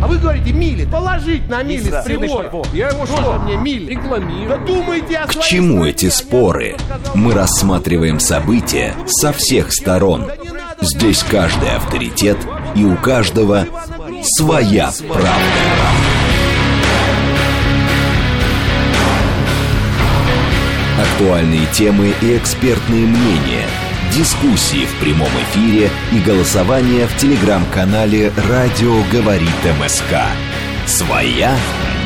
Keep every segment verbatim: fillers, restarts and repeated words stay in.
А вы говорите, мили. Положить на мили с прибора. Я его Тоже что? мне мили. Рекламирую. Да думайте о К своей чему стране, эти а не споры? то, что сказал Мы Путин. рассматриваем события со всех сторон. Здесь каждый авторитет, и у каждого своя правда. Актуальные темы и экспертные мнения, дискуссии в прямом эфире и голосование в телеграм-канале «Радио говорит МСК». Своя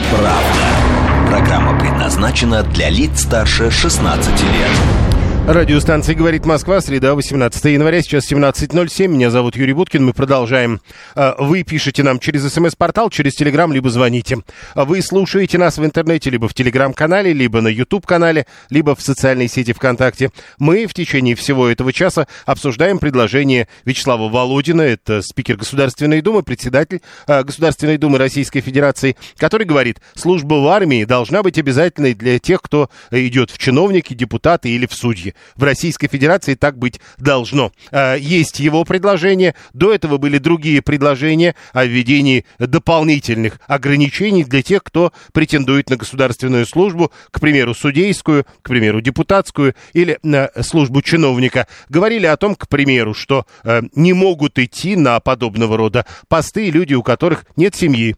правда. Программа предназначена для лиц старше шестнадцати лет. Радиостанция «Говорит Москва», среда, восемнадцатое января, сейчас семнадцать ноль семь. Меня зовут Юрий Буткин, мы продолжаем. Вы пишете нам через смс-портал, через телеграм, либо звоните. Вы слушаете нас в интернете, либо в телеграм-канале, либо на ютуб-канале, либо в социальной сети ВКонтакте. Мы в течение всего этого часа обсуждаем предложение Вячеслава Володина, это спикер Государственной Думы, председатель Государственной Думы Российской Федерации, который говорит, служба в армии должна быть обязательной для тех, кто идет в чиновники, депутаты или в судьи. В Российской Федерации так быть должно. Есть его предложение. До этого были другие предложения о введении дополнительных ограничений для тех, кто претендует на государственную службу, к примеру, судейскую, к примеру, депутатскую или на службу чиновника. Говорили о том, к примеру, что не могут идти на подобного рода посты люди, у которых нет семьи,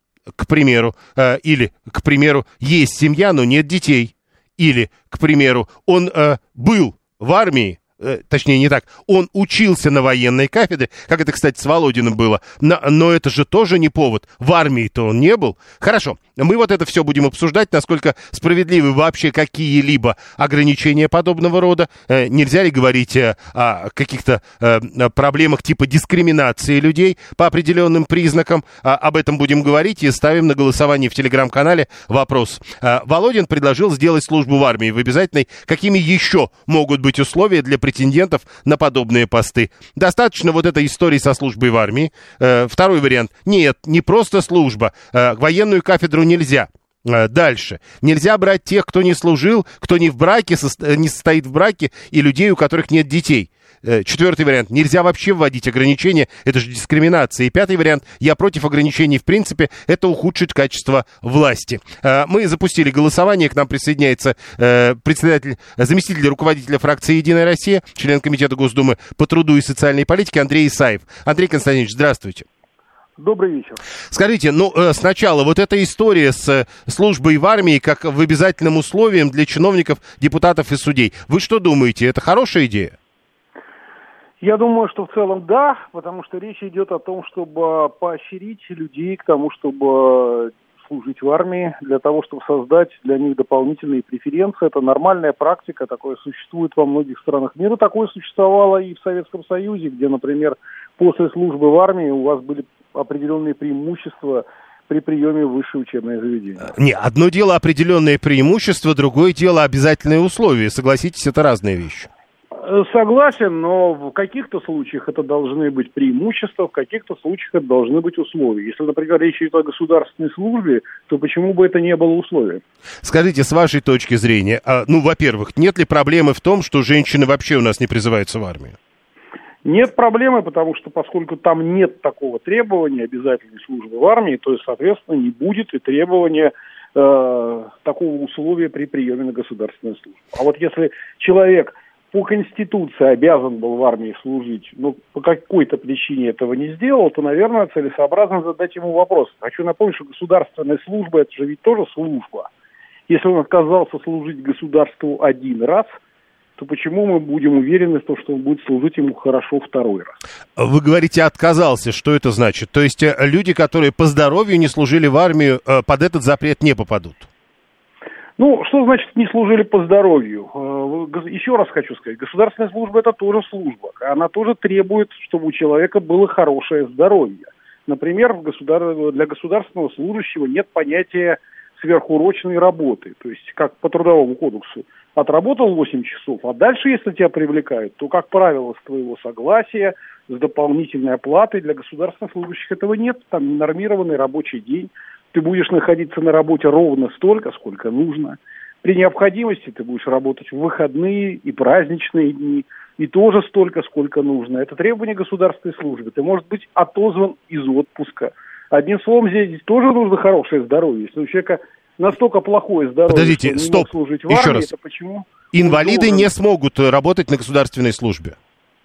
к примеру, или, к примеру, есть семья, но нет детей. Или, к примеру, он э, был в армии, э, точнее не так, он учился на военной кафедре, как это, кстати, с Володиным было, но, но это же тоже не повод, в армии-то он не был. Хорошо, мы вот это все будем обсуждать, насколько справедливы вообще какие-либо ограничения подобного рода. Э, нельзя ли говорить э, о каких-то э, проблемах типа дискриминации людей по определенным признакам. А, об этом будем говорить и ставим на голосование в телеграм-канале вопрос. А, Володин предложил сделать службу в армии в обязательной. Какими еще могут быть условия для претендентов на подобные посты? Достаточно вот этой истории со службой в армии. Э, второй вариант. Нет, не просто служба. Э, военную кафедру нельзя. Дальше. Нельзя брать тех, кто не служил, кто не в браке, не состоит в браке, и людей, у которых нет детей. Четвертый вариант. Нельзя вообще вводить ограничения. Это же дискриминация. И пятый вариант. Я против ограничений в принципе. Это ухудшит качество власти. Мы запустили голосование. К нам присоединяется председатель, заместитель руководителя фракции «Единая Россия», член Комитета Госдумы по труду и социальной политике Андрей Исаев. Андрей Константинович, здравствуйте. Добрый вечер. Скажите, ну, сначала, вот эта история с службой в армии как в обязательном условием для чиновников, депутатов и судей. Вы что думаете, это хорошая идея? Я думаю, что в целом да, потому что речь идет о том, чтобы поощрить людей к тому, чтобы служить в армии, для того, чтобы создать для них дополнительные преференции. Это нормальная практика, такое существует во многих странах мира. Такое существовало и в Советском Союзе, где, например, после службы в армии у вас были определенные преимущества при приеме в высшее учебное заведение. Не, одно дело определенные преимущества, другое дело обязательные условия. Согласитесь, это разные вещи. Согласен, но в каких-то случаях это должны быть преимущества, в каких-то случаях это должны быть условия. Если, например, речь идет о государственной службе, то почему бы это не было условием? Скажите, с вашей точки зрения, а, ну, во-первых, нет ли проблемы в том, что женщины вообще у нас не призываются в армию? Нет проблемы, потому что поскольку там нет такого требования обязательной службы в армии, то, соответственно, не будет и требования э, такого условия при приеме на государственную службу. А вот если человек по Конституции обязан был в армии служить, но по какой-то причине этого не сделал, то, наверное, целесообразно задать ему вопрос. Хочу напомнить, что государственная служба – это же ведь тоже служба. Если он отказался служить государству один раз, то почему мы будем уверены в том, что он будет служить ему хорошо второй раз? Вы говорите, отказался. Что это значит? То есть люди, которые по здоровью не служили в армию, под этот запрет не попадут? Ну, что значит не служили по здоровью? Еще раз хочу сказать, государственная служба – это тоже служба. Она тоже требует, чтобы у человека было хорошее здоровье. Например, в государ... для государственного служащего нет понятия сверхурочной работы. То есть, как по Трудовому кодексу. Отработал восемь часов, а дальше, если тебя привлекают, то, как правило, с твоего согласия, с дополнительной оплатой. Для государственных служащих этого нет. Там ненормированный рабочий день. Ты будешь находиться на работе ровно столько, сколько нужно. При необходимости ты будешь работать в выходные и праздничные дни, и тоже столько, сколько нужно. Это требование государственной службы. Ты можешь быть отозван из отпуска Одним словом, здесь тоже нужно хорошее здоровье. Если у человека настолько плохое здоровье, Подождите, что он не стоп, мог служить в еще армии, раз. это почему? Инвалиды должен... не смогут работать на государственной службе.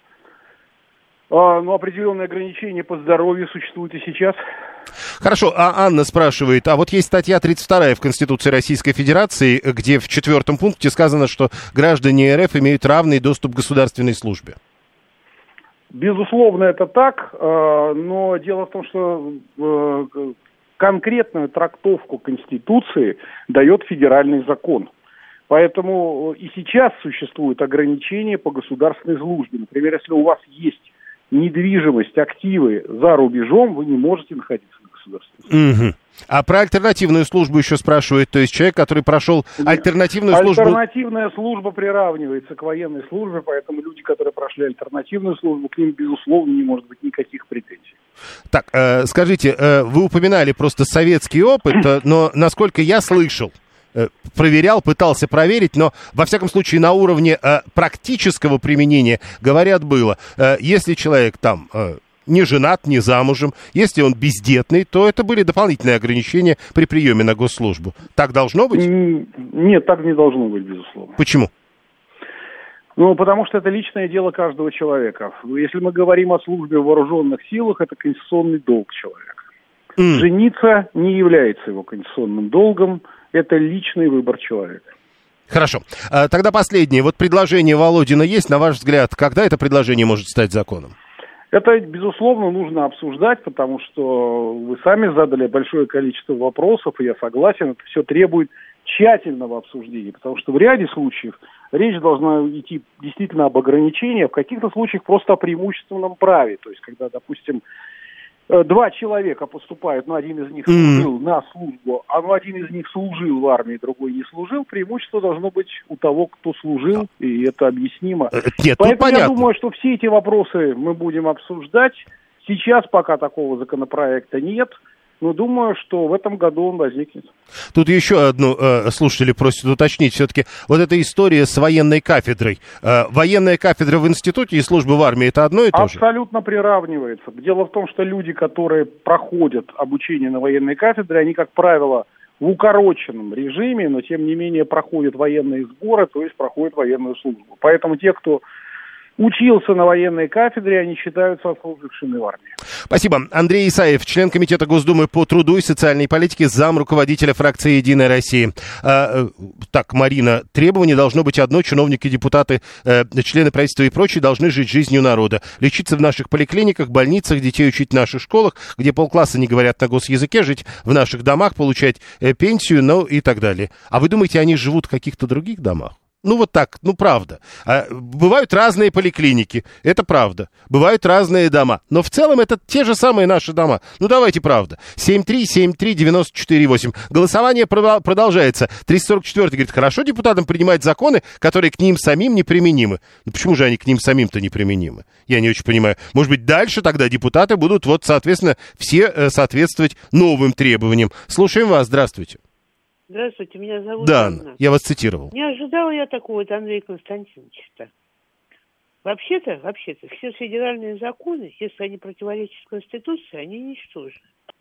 А, ну, определенные ограничения по здоровью существуют и сейчас. Хорошо, а Анна спрашивает, а вот есть статья тридцать вторая в Конституции Российской Федерации, где в четвертом пункте сказано, что граждане РФ имеют равный доступ к государственной службе. Безусловно, это так, но дело в том, что конкретную трактовку Конституции дает федеральный закон. Поэтому и сейчас существуют ограничения по государственной службе. Например, если у вас есть недвижимость, активы за рубежом, вы не можете находиться на государственной службе. Угу. А про альтернативную службу еще спрашивает, то есть человек, который прошел альтернативную службу... Альтернативная служба приравнивается к военной службе, поэтому люди, которые прошли альтернативную службу, к ним, безусловно, не может быть никаких претензий. Так, э, скажите, э, вы упоминали просто советский опыт, э, но, насколько я слышал, проверял, пытался проверить, но, во всяком случае, на уровне э, практического применения, говорят, было, э, если человек там э, не женат, не замужем, если он бездетный, то это были дополнительные ограничения при приеме на госслужбу. Так должно быть? Нет, так не должно быть, безусловно. Почему? Ну, потому что это личное дело каждого человека. Если мы говорим о службе в вооруженных силах, это конституционный долг человека. Mm. Жениться не является его конституционным долгом. Это личный выбор человека. Хорошо. А, тогда последнее. Вот предложение Володина есть, на ваш взгляд, когда это предложение может стать законом? Это, безусловно, нужно обсуждать, потому что вы сами задали большое количество вопросов, и я согласен, это все требует тщательного обсуждения, потому что в ряде случаев речь должна идти действительно об ограничении, а в каких-то случаях просто о преимущественном праве. То есть, когда, допустим, два человека поступают, но один из них служил mm. на службу, а ну, один из них служил в армии, другой не служил, преимущество должно быть у того, кто служил, и это объяснимо. Нет, Поэтому ну, я думаю, что все эти вопросы мы будем обсуждать. Сейчас пока такого законопроекта нет, но думаю, что в этом году он возникнет. Тут еще одну э, слушатели просят уточнить. Все-таки вот эта история с военной кафедрой. Э, военная кафедра в институте и служба в армии — это одно и то же? Абсолютно приравнивается. Дело в том, что люди, которые проходят обучение на военной кафедре, они, как правило, в укороченном режиме, но тем не менее проходят военные сборы, то есть проходят военную службу. Поэтому те, кто учился на военной кафедре, они считаются отслужившими в армии. Спасибо. Андрей Исаев, член Комитета Госдумы по труду и социальной политике, зам руководителя фракции «Единая Россия». А, так, Марина, требование должно быть одно. Чиновники, депутаты, э, члены правительства и прочие должны жить жизнью народа. Лечиться в наших поликлиниках, больницах, детей учить в наших школах, где полкласса не говорят на госязыке, жить в наших домах, получать э, пенсию, ну и так далее. А вы думаете, они живут в каких-то других домах? Ну, вот так, ну, правда. А, бывают разные поликлиники, это правда. Бывают разные дома. Но в целом это те же самые наши дома. Ну, давайте правда. семь три семь три девять четыре восемь. Голосование продолжается. триста сорок четвёртый говорит, хорошо депутатам принимать законы, которые к ним самим неприменимы. Ну, почему же они к ним самим-то неприменимы? Я не очень понимаю. Может быть, дальше тогда депутаты будут, вот, соответственно, все э, соответствовать новым требованиям. Слушаем вас, здравствуйте. Здравствуйте, меня зовут Да, Анна. Я вас цитировал. Не ожидала я такого от Андрея Константиновича. Вообще-то, вообще-то, все федеральные законы, если они противоречат Конституции, они ничтожны.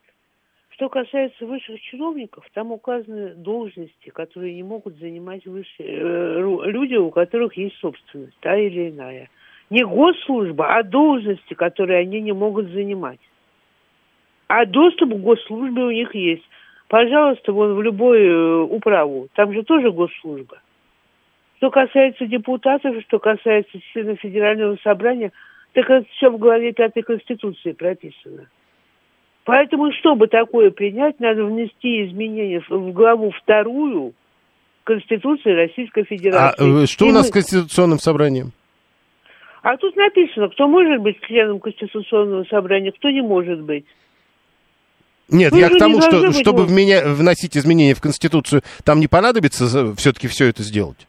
Что касается высших чиновников, там указаны должности, которые не могут занимать выше, э, люди, у которых есть собственность, та или иная. Не госслужба, а должности, которые они не могут занимать. А доступ к госслужбе у них есть. Пожалуйста, вон в любую управу. Там же тоже госслужба. Что касается депутатов, что касается членов Федерального собрания, так это все в главе пятой Конституции прописано. Поэтому, чтобы такое принять, надо внести изменения в главу вторую Конституции Российской Федерации. А что И у нас мы... с Конституционным собранием? А тут написано, кто может быть членом Конституционного собрания, кто не может быть. Нет, Вы я к тому, что, быть, чтобы вот. в меня, вносить изменения в Конституцию, там не понадобится все-таки все это сделать?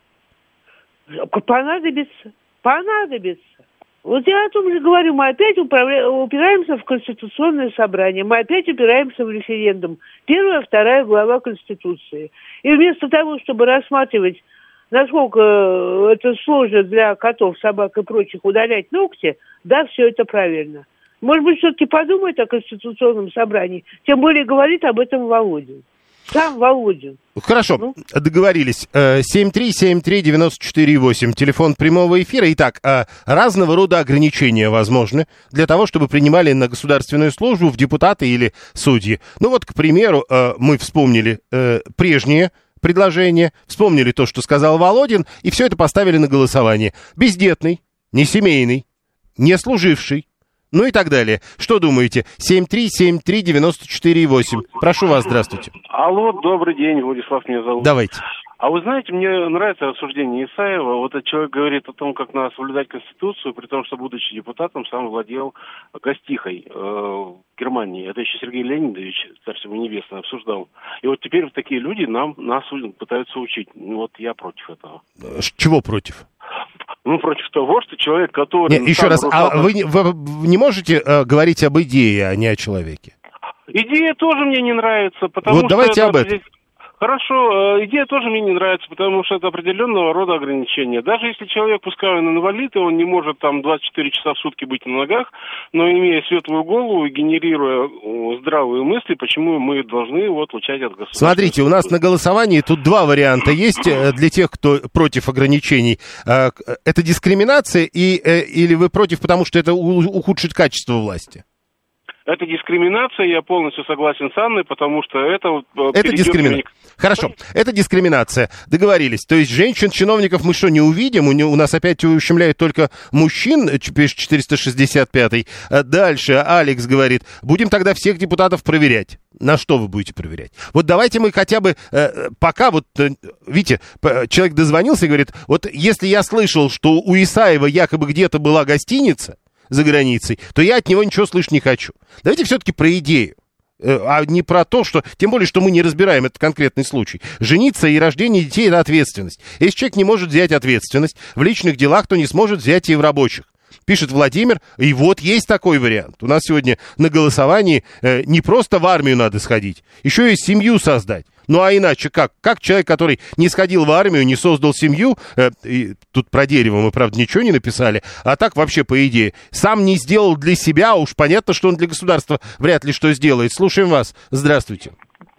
Понадобится. Понадобится. Вот я о том же говорю, мы опять управля... упираемся в Конституционное собрание, мы опять упираемся в референдум. Первая, вторая глава Конституции. И вместо того, чтобы рассматривать, насколько это сложно для котов, собак и прочих удалять ногти, да, все это правильно. Может быть, все-таки подумает о Конституционном собрании. Тем более говорит об этом Володин. Сам Володин. Хорошо, ну? Договорились. семь три семь три девять четыре восемь, телефон прямого эфира. Итак, разного рода ограничения возможны для того, чтобы принимали на государственную службу в депутаты или судьи. Ну вот, к примеру, мы вспомнили прежние предложения, вспомнили то, что сказал Володин, и все это поставили на голосование. Бездетный, несемейный, не служивший, ну и так далее. Что думаете? семь три семь три девять четыре восемь. Прошу вас, здравствуйте. Алло, добрый день, Владислав меня зовут. Давайте. А вы знаете, мне нравится рассуждение Исаева. Вот этот человек говорит о том, как надо соблюдать Конституцию, при том, что, будучи депутатом, сам владел гостихой э, в Германии. Это еще Сергей Леонидович, Царство Небесное, обсуждал. И вот теперь такие люди нам, нас пытаются учить. Ну, вот я против этого. Чего против? Ну, против того, что человек, который... Нет, еще раз, нарушал... а вы, вы, вы не можете э, говорить об идее, а не о человеке? Идея тоже мне не нравится, потому вот что... давайте это... об этом. Хорошо, идея тоже мне не нравится, потому что это определенного рода ограничения. Даже если человек, пускай он инвалид, и он не может там двадцать четыре часа в сутки быть на ногах, но имея светлую голову и генерируя здравые мысли, почему мы должны его отлучать от государства? Смотрите, у нас на голосовании тут два варианта есть для тех, кто против ограничений. Это дискриминация и, или вы против, потому что это ухудшит качество власти? Это дискриминация, я полностью согласен с Анной, потому что это... Это дискриминация. Хорошо, это дискриминация. Договорились. То есть женщин-чиновников мы что, не увидим? У, не, у нас опять ущемляют только мужчин, пишет четыреста шестьдесят пятый. Дальше Алекс говорит, будем тогда всех депутатов проверять. На что вы будете проверять? Вот давайте мы хотя бы э, пока вот, э, видите, человек дозвонился и говорит, вот если я слышал, что у Исаева якобы где-то была гостиница за границей, то я от него ничего слышать не хочу. Давайте все-таки про идею, а не про то, что... Тем более, что мы не разбираем этот конкретный случай. Жениться и рождение детей — это ответственность. Если человек не может взять ответственность в личных делах, то не сможет взять и в рабочих. Пишет Владимир, и вот есть такой вариант. У нас сегодня на голосовании э, не просто в армию надо сходить, еще и семью создать. Ну а иначе как? Как человек, который не сходил в армию, не создал семью, э, и тут про дерево мы, правда, ничего не написали, а так вообще, по идее, сам не сделал для себя, уж понятно, что он для государства вряд ли что сделает. Слушаем вас. Здравствуйте.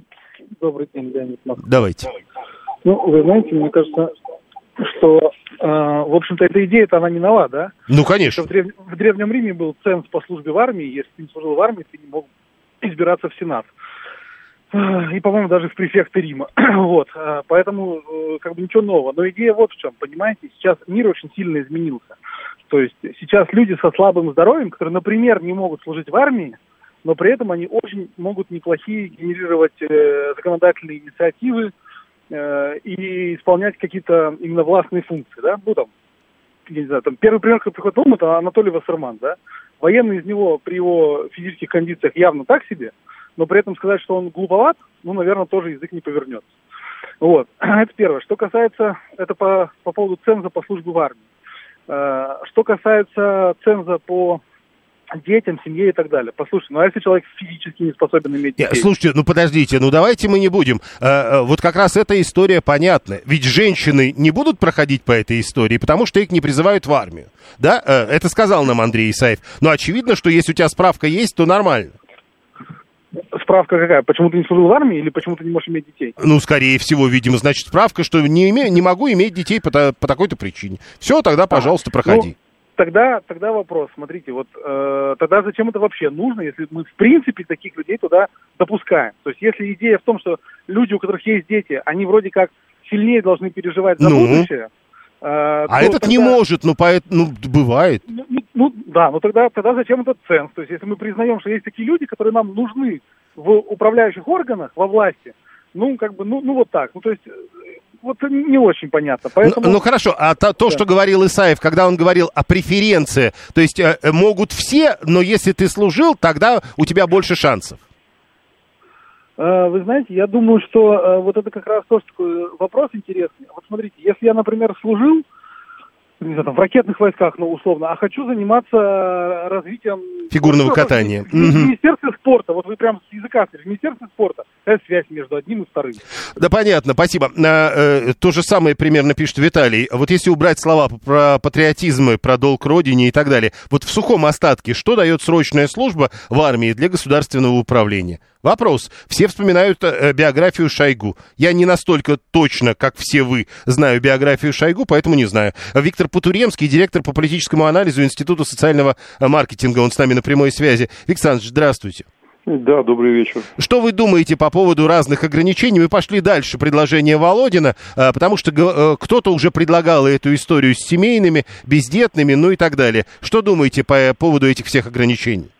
Добрый день, Леонид. Давайте. Ну, вы знаете, мне кажется, что, э, в общем-то, эта идея-то она не нова, да? Ну, конечно. В, древ... в Древнем Риме был ценз по службе в армии, если ты не служил в армии, ты не мог избираться в Сенат. И, по-моему, даже в префекты Рима. Вот. Поэтому, как бы, ничего нового. Но идея вот в чем, понимаете, сейчас мир очень сильно изменился. То есть сейчас люди со слабым здоровьем, которые, например, не могут служить в армии, но при этом они очень могут неплохие генерировать э, законодательные инициативы э, и исполнять какие-то именно властные функции, да, ну, там, я не знаю, там, первый пример, который приходит на ум, это Анатолий Вассерман, да, военный из него при его физических кондициях явно так себе, но при этом сказать, что он глуповат, ну, наверное, тоже язык не повернется. Вот, это первое. Что касается, это по, по поводу ценза по службе в армии. Э, что касается ценза по детям, семье и так далее. Послушайте, ну а если человек физически не способен иметь детей? Слушайте, ну подождите, ну давайте мы не будем. Э, вот как раз эта история понятна. Ведь женщины не будут проходить по этой истории, потому что их не призывают в армию. Да, э, это сказал нам Андрей Исаев. Но очевидно, что если у тебя справка есть, то нормально. Справка какая? Почему ты не служил в армии или почему ты не можешь иметь детей? Ну, скорее всего, видимо, значит, справка, что не, име, не могу иметь детей по, по такой-то причине. Все, тогда, пожалуйста, проходи. Ну, тогда, тогда вопрос, смотрите, вот э, тогда зачем это вообще нужно, если мы, в принципе, таких людей туда допускаем? То есть, если идея в том, что люди, у которых есть дети, они вроде как сильнее должны переживать за ну? будущее. А этот тогда... не может, ну, поэт... ну, бывает. Ну, ну, да, но тогда, тогда зачем этот ценз? То есть, если мы признаем, что есть такие люди, которые нам нужны в управляющих органах, во власти, ну, как бы, ну, ну вот так. Ну, то есть, вот не очень понятно. Поэтому... Ну, ну, хорошо, а то, то да. что говорил Исаев, когда он говорил о преференции, то есть, э, могут все, но если ты служил, тогда у тебя больше шансов. Вы знаете, я думаю, что э, вот это как раз тоже такой вопрос интересный. Вот смотрите, если я, например, служил, не знаю, там, в ракетных войсках, ну, условно, а хочу заниматься развитием... Фигурного катания. В, в, в Министерстве спорта, вот вы прям с языка, в Министерстве спорта, какая связь между одним и вторым. Да, понятно, спасибо. А, э, то же самое примерно пишет Виталий. Вот если убрать слова про патриотизм, про долг родине и так далее, вот в сухом остатке, что дает срочная служба в армии для государственного управления? Вопрос. Все вспоминают э, биографию Шойгу. Я не настолько точно, как все вы, знаю биографию Шойгу, поэтому не знаю. Виктор Потуремский, директор по политическому анализу Института социального маркетинга. Он с нами на прямой связи. Виктор Александрович, здравствуйте. Да, добрый вечер. Что вы думаете по поводу разных ограничений? Мы пошли дальше предложение Володина, потому что кто-то уже предлагал эту историю с семейными, бездетными, ну и так далее. Что думаете по поводу этих всех ограничений?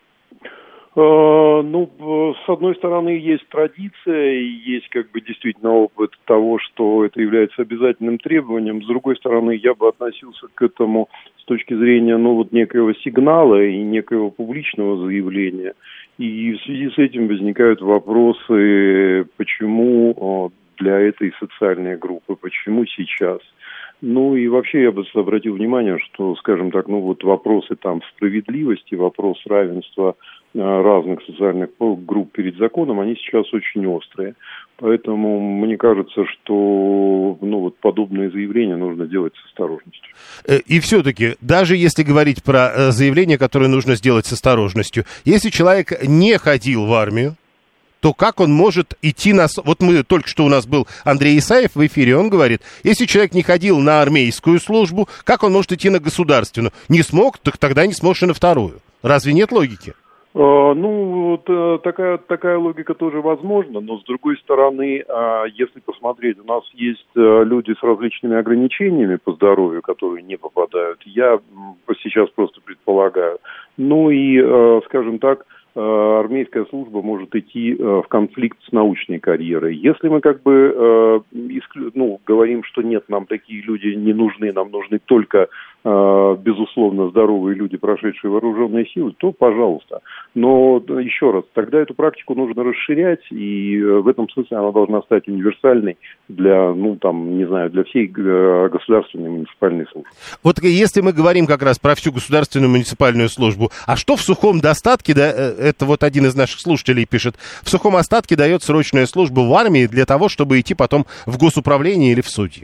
Ну, с одной стороны, есть традиция, и есть как бы действительно опыт того, что это является обязательным требованием. С другой стороны, я бы относился к этому с точки зрения, ну, вот некоего сигнала и некоего публичного заявления. И в связи с этим возникают вопросы, почему для этой социальной группы, почему сейчас. Ну и вообще я бы обратил внимание, что, скажем так, ну вот вопросы там справедливости, вопрос равенства разных социальных групп перед законом, они сейчас очень острые. Поэтому мне кажется, что ну, вот подобные заявления нужно делать с осторожностью. И все-таки, даже если говорить про заявления, которые нужно сделать с осторожностью, если человек не ходил в армию, то как он может идти на... Вот мы только что у нас был Андрей Исаев в эфире, он говорит, если человек не ходил на армейскую службу, как он может идти на государственную? Не смог, так тогда не сможешь и на вторую. Разве нет логики? Ну, вот, такая, такая логика тоже возможна, но с другой стороны, если посмотреть, у нас есть люди с различными ограничениями по здоровью, которые не попадают, я сейчас просто предполагаю. Ну и, скажем так, армейская служба может идти в конфликт с научной карьерой. Если мы как бы ну, говорим, что нет, нам такие люди не нужны, нам нужны только безусловно здоровые люди, прошедшие вооруженные силы, то пожалуйста. Но еще раз, тогда эту практику нужно расширять, и в этом смысле она должна стать универсальной для, ну там, не знаю, для всей государственной муниципальной службы. Вот если мы говорим как раз про всю государственную муниципальную службу, а что в сухом достатке, да, это вот один из наших слушателей пишет, в сухом остатке дает срочная служба в армии для того, чтобы идти потом в госуправление или в судьи?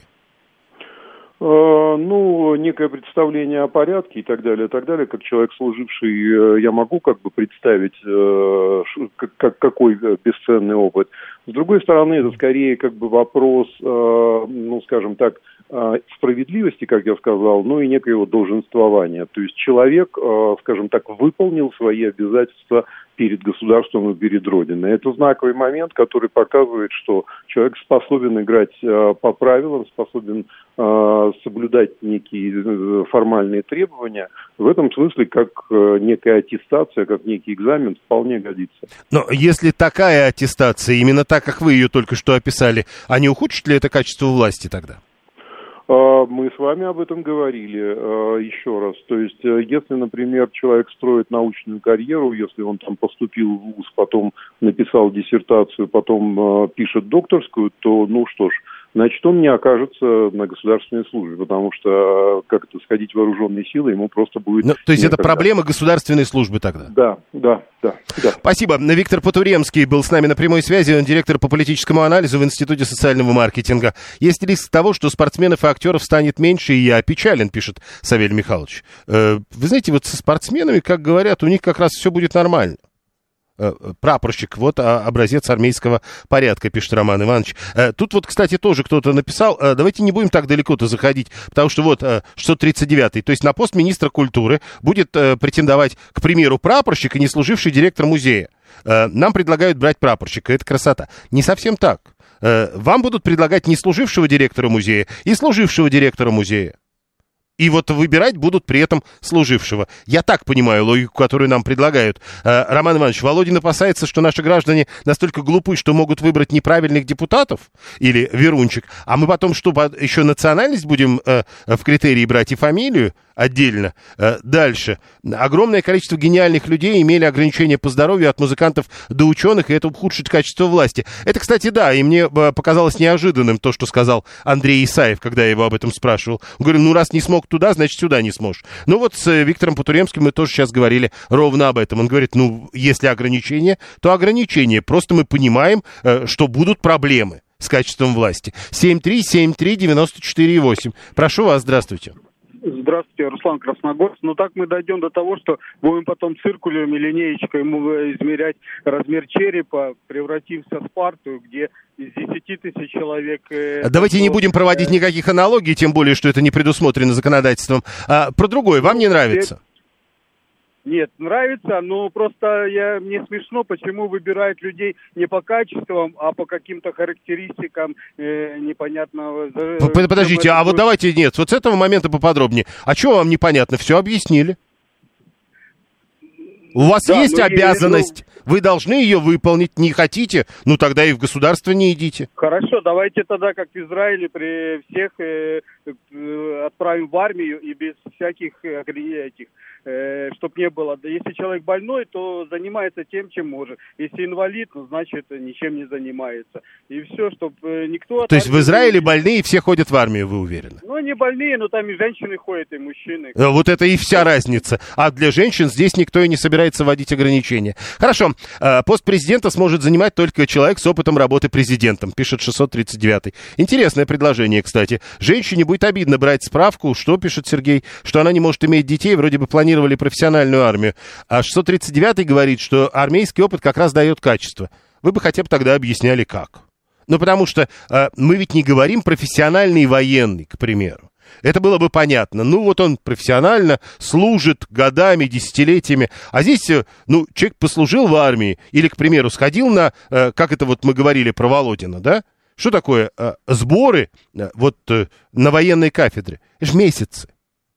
Ну, некое представление о порядке и так далее, и так далее. Как человек, служивший, я могу как бы представить, как, какой бесценный опыт. С другой стороны, это скорее как бы вопрос, ну, скажем так, справедливости, как я сказал, ну и некоего долженствования. То есть человек, скажем так, выполнил свои обязательства перед государством и перед Родиной. Это знаковый момент, который показывает, что человек способен играть по правилам, способен соблюдать некие формальные требования. В этом смысле, как некая аттестация, как некий экзамен, вполне годится. Но если такая аттестация, именно так, как вы ее только что описали, а не ухудшит ли это качество власти тогда? Мы с вами об этом говорили еще раз. То есть, если, например, человек строит научную карьеру, если он там поступил в вуз, потом написал диссертацию, потом пишет докторскую, то, ну что ж, значит, он не окажется на государственной службе, потому что как-то сходить в вооруженные силы ему просто будет... Ну, то есть некогда. Это проблема государственной службы тогда? Да, да, да, да. Спасибо. Виктор Потуремский был с нами на прямой связи, он директор по политическому анализу в Институте социального маркетинга. Есть риск того, что спортсменов и актеров станет меньше, и я опечален, пишет Савелий Михайлович. Вы знаете, вот со спортсменами, как говорят, у них как раз все будет нормально. Прапорщик, вот образец армейского порядка, пишет Роман Иванович. Тут вот, кстати, тоже кто-то написал, давайте не будем так далеко-то заходить, потому что вот шестьсот тридцать девятый, то есть на пост министра культуры будет претендовать, к примеру, прапорщик и не служивший директор музея. Нам предлагают брать прапорщика, это красота. Не совсем так. Вам будут предлагать не служившего директора музея и служившего директора музея. И вот выбирать будут при этом служившего. Я так понимаю логику, которую нам предлагают. Э, Роман Иванович, Володин опасается, что наши граждане настолько глупы, что могут выбрать неправильных депутатов или верунчик. А мы потом что, еще национальность будем э, в критерии брать и фамилию? отдельно. Дальше. Огромное количество гениальных людей имели ограничения по здоровью от музыкантов до ученых, и это ухудшит качество власти. Это, кстати, да, и мне показалось неожиданным то, что сказал Андрей Исаев, когда я его об этом спрашивал. Он говорит, ну, раз не смог туда, значит, сюда не сможешь. Ну, вот с Виктором Потуремским мы тоже сейчас говорили ровно об этом. Он говорит, ну, если ограничения, то ограничения. Просто мы понимаем, что будут проблемы с качеством власти. семь три семь три девяносто четыре восемь. Прошу вас, здравствуйте. Здравствуйте, Руслан Красногорск. Ну так мы дойдем до того, что будем потом циркулем и линеечкой ему измерять размер черепа, превратимся в Спарту, где из десяти тысяч человек... Давайте не будем проводить никаких аналогий, тем более, что это не предусмотрено законодательством. А, про другое вам не нравится? Нет, нравится, но просто я, мне смешно, почему выбирают людей не по качествам, а по каким-то характеристикам э, непонятного... Подождите, а вот давайте, нет, вот с этого момента поподробнее. А что вам непонятно? Все объяснили. У вас да, есть обязанность, ну... вы должны ее выполнить, не хотите, ну тогда и в государство не идите. Хорошо, давайте тогда, как в Израиле, при всех э, э, отправим в армию и без всяких э, этих... чтобы не было. Если человек больной, то занимается тем, чем может. Если инвалид, ну, значит, ничем не занимается. И все, чтобы никто... То есть в Израиле больные все ходят в армию, вы уверены? Ну, не больные, но там и женщины ходят, и мужчины. Вот это и вся разница. А для женщин здесь никто и не собирается вводить ограничения. Хорошо. Пост президента сможет занимать только человек с опытом работы президентом, пишет шестьсот тридцать девятый. Интересное предложение, кстати. Женщине будет обидно брать справку, что, пишет Сергей, что она не может иметь детей, вроде бы планировали профессиональную армию. А шестьсот тридцать девятый говорит, что армейский опыт как раз дает качество. Вы бы хотя бы тогда объясняли, как. Ну, потому что э, мы ведь не говорим профессиональный военный, к примеру. Это было бы понятно. Ну, вот он профессионально служит годами, десятилетиями. А здесь, ну, человек послужил в армии или, к примеру, сходил на, э, как это вот мы говорили про Володина, да? Что такое э, сборы э, вот э, на военной кафедре? Это же месяцы.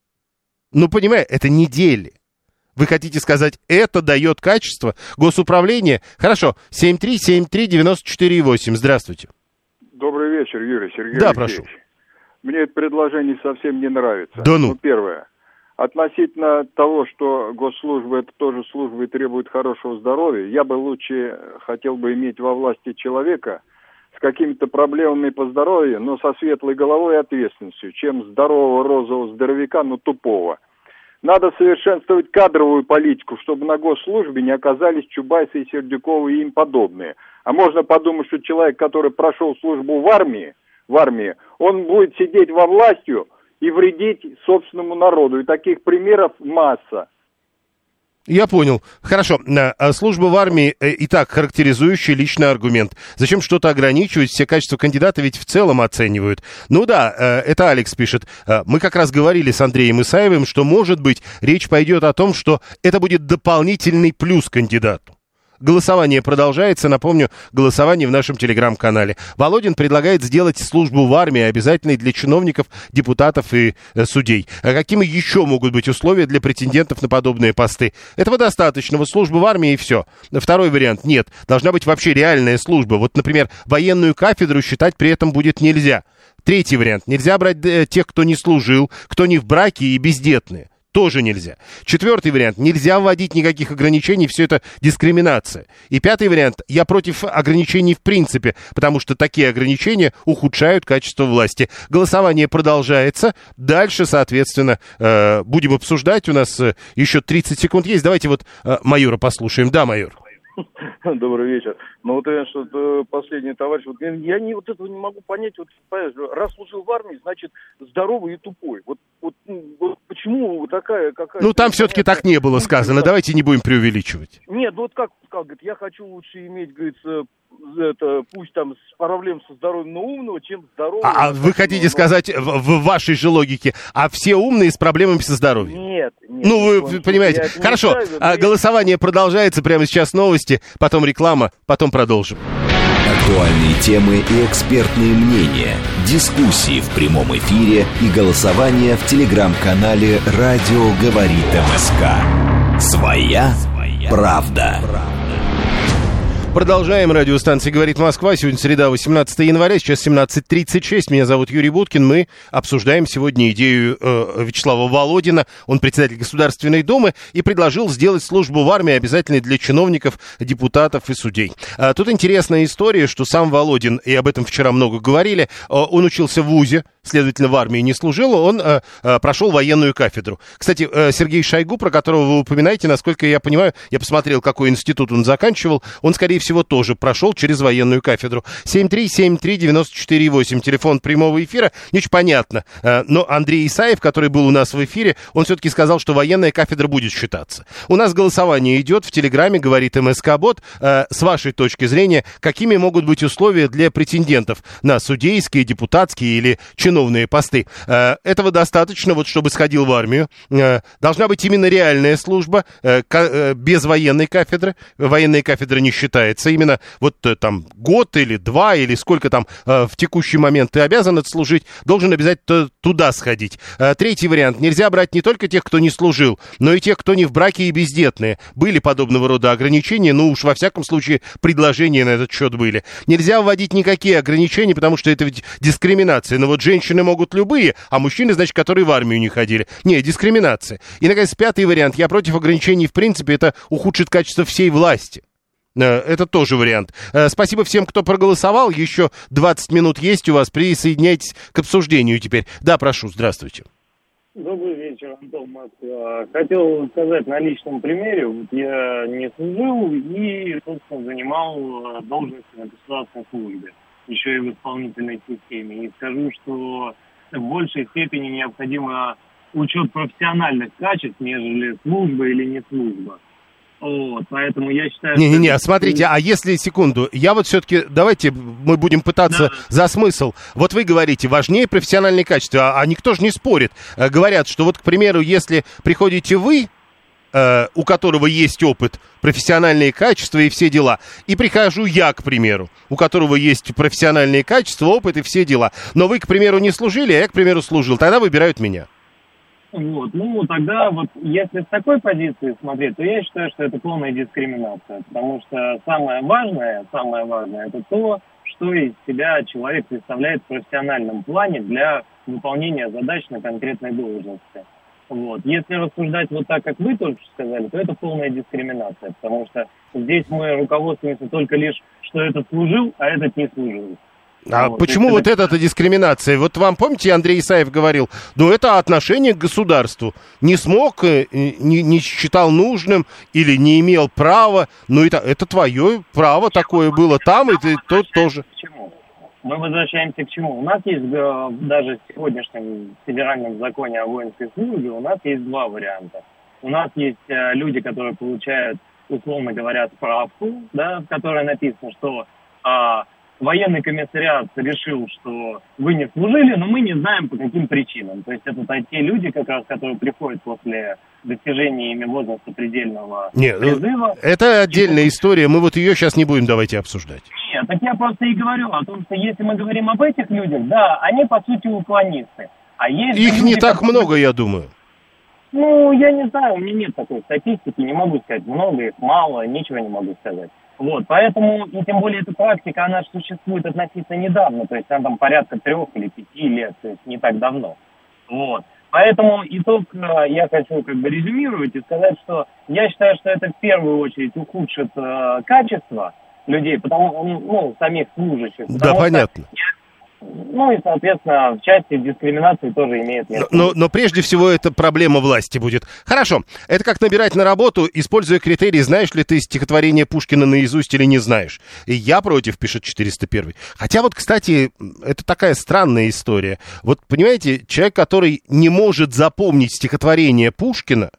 Ну, понимаете, это недели. Вы хотите сказать, это дает качество? Госуправление? Хорошо. семь три семь три девяносто четыре восемь. Здравствуйте. Добрый вечер, Юрий Сергеевич. Да, прошу. Мне это предложение совсем не нравится. Да ну. Ну, первое. Относительно того, что госслужба это тоже служба и требует хорошего здоровья, я бы лучше хотел бы иметь во власти человека с какими-то проблемами по здоровью, но со светлой головой и ответственностью, чем здорового розового здоровяка, но тупого. Надо совершенствовать кадровую политику, чтобы на госслужбе не оказались Чубайсы и Сердюковы и им подобные. А можно подумать, что человек, который прошел службу в армии, в армии, он будет сидеть во властью и вредить собственному народу. И таких примеров масса. Я понял. Хорошо. Служба в армии и так характеризующий личный аргумент. Зачем что-то ограничивать? Все качества кандидата ведь в целом оценивают. Ну да, это Алекс пишет. Мы как раз говорили с Андреем Исаевым, что, может быть, речь пойдет о том, что это будет дополнительный плюс кандидату. Голосование продолжается. Напомню, голосование в нашем телеграм-канале. Володин предлагает сделать службу в армии обязательной для чиновников, депутатов и э, судей. А какими еще могут быть условия для претендентов на подобные посты? Этого достаточно. Вот служба в армии и все. Второй вариант. Нет. Должна быть вообще реальная служба. Вот, например, военную кафедру считать при этом будет нельзя. Третий вариант. Нельзя брать э, тех, кто не служил, кто не в браке и бездетные. Тоже нельзя. Четвертый вариант. Нельзя вводить никаких ограничений, все это дискриминация. И пятый вариант. Я против ограничений в принципе, потому что такие ограничения ухудшают качество власти. Голосование продолжается. Дальше, соответственно, э, будем обсуждать. У нас э, еще тридцать секунд есть. Давайте вот э, майора послушаем. Да, майор. Добрый вечер. Ну вот я что последний товарищ, вот, я не вот этого не могу понять. Вот раз служил в армии, значит здоровый и тупой. Вот, вот, вот почему такая какая? Ну там все-таки так не было сказано. Давайте не будем преувеличивать. Нет, ну вот как сказал, говорит, я хочу лучше иметь, говорится, это, пусть там с проблем со здоровьем, но умного, чем здорового. А, а вы хотите но... сказать в, в вашей же логике, а все умные с проблемами со здоровьем? Нет, нет. Ну вы он, понимаете. Хорошо, ставлю, а, я... голосование продолжается, прямо сейчас новости, потом реклама, потом продолжим. Актуальные темы и экспертные мнения, дискуссии в прямом эфире и голосование в телеграм-канале «Радио говорит МСК». Своя правда. Продолжаем. Радиостанция «Говорит Москва». Сегодня среда, восемнадцатое января, сейчас семнадцать тридцать шесть. Меня зовут Юрий Буткин. Мы обсуждаем сегодня идею э, Вячеслава Володина. Он председатель Государственной Думы и предложил сделать службу в армии обязательной для чиновников, депутатов и судей. А, тут интересная история, что сам Володин, и об этом вчера много говорили, э, он учился в ВУЗе, следовательно, в армии не служил, он э, э, прошел военную кафедру. Кстати, э, Сергей Шойгу, про которого вы упоминаете, насколько я понимаю, я посмотрел, какой институт он заканчивал, он, скорее всего, тоже прошел через военную кафедру. семь три семь три девять четыре восемь, телефон прямого эфира. Не очень понятно. Но Андрей Исаев, который был у нас в эфире, он все-таки сказал, что военная кафедра будет считаться. У нас голосование идет в Телеграме, говорит МСК-бот. С вашей точки зрения, какими могут быть условия для претендентов на судейские, депутатские или чиновные посты? Этого достаточно, вот, чтобы сходил в армию. Должна быть именно реальная служба, без военной кафедры. Военная кафедра не считается. Именно вот там год или два, или сколько там э, в текущий момент ты обязан отслужить, должен обязательно туда сходить. Э, третий вариант. Нельзя брать не только тех, кто не служил, но и тех, кто не в браке и бездетные. Были подобного рода ограничения, ну уж во всяком случае предложения на этот счет были. Нельзя вводить никакие ограничения, потому что это ведь дискриминация. Но вот женщины могут любые, а мужчины, значит, которые в армию не ходили. Не, дискриминация. И, наконец, пятый вариант. Я против ограничений в принципе, это ухудшит качество всей власти. Это тоже вариант. Спасибо всем, кто проголосовал. Еще двадцать минут есть у вас. Присоединяйтесь к обсуждению теперь. Да, прошу, здравствуйте. Добрый вечер, Антон, Москва. Хотел сказать на личном примере. Вот я не служил и, собственно, занимал должности на государственной службе. Еще и в исполнительной системе. И скажу, что в большей степени необходимо учет профессиональных качеств, нежели служба или не служба. Вот, поэтому я считаю... Не-не-не, что... смотрите, а если, секунду, я вот все-таки, давайте мы будем пытаться да. за смысл. Вот вы говорите, важнее профессиональные качества, а, а никто же не спорит. А, говорят, что вот, к примеру, если приходите вы, э, у которого есть опыт, профессиональные качества и все дела, и прихожу я, к примеру, у которого есть профессиональные качества, опыт и все дела, но вы, к примеру, не служили, а я, к примеру, служил, тогда выбирают меня. Вот, ну, тогда вот, если с такой позиции смотреть, то я считаю, что это полная дискриминация, потому что самое важное, самое важное, это то, что из себя человек представляет в профессиональном плане для выполнения задач на конкретной должности. Вот, если рассуждать вот так, как вы только что сказали, то это полная дискриминация, потому что здесь мы руководствуемся только лишь, что этот служил, а этот не служил. А вот, почему вот это... эта дискриминация? Вот вам, помните, Андрей Исаев говорил, ну, это отношение к государству. Не смог, не, не считал нужным или не имел права. Ну, это, это твое право такое было там, и ты тут тоже. К чему? Мы возвращаемся к чему? У нас есть, даже в сегодняшнем федеральном законе о воинской службе, у нас есть два варианта. У нас есть люди, которые получают, условно говоря, справку, да, в которой написано, что... военный комиссариат решил, что вы не служили, но мы не знаем, по каким причинам. То есть это те люди, как раз, которые приходят после достижения ими возраста предельного Нет, призыва. Это отдельная и... история, мы вот ее сейчас не будем давайте обсуждать. Нет, так я просто и говорю о том, что если мы говорим об этих людях, да, они по сути уклонисты. А есть Их люди, не так которые... много, я думаю. Ну, я не знаю, у меня нет такой статистики, не могу сказать, много их, мало, ничего не могу сказать. Вот, поэтому, и тем более эта практика, она же существует относительно недавно, то есть она там порядка трех или пяти лет, то есть не так давно. Вот, поэтому итог я хочу как бы резюмировать и сказать, что я считаю, что это в первую очередь ухудшит э, качество людей, потому, ну, самих служащих. Да, понятно. Что, ну и, соответственно, в части дискриминации тоже имеет место. Но, но прежде всего это проблема власти будет. Хорошо, это как набирать на работу, используя критерии, знаешь ли ты стихотворение Пушкина наизусть или не знаешь. И я против, пишет четыреста первый. Хотя вот, кстати, это такая странная история. Вот, понимаете, человек, который не может запомнить стихотворение Пушкина,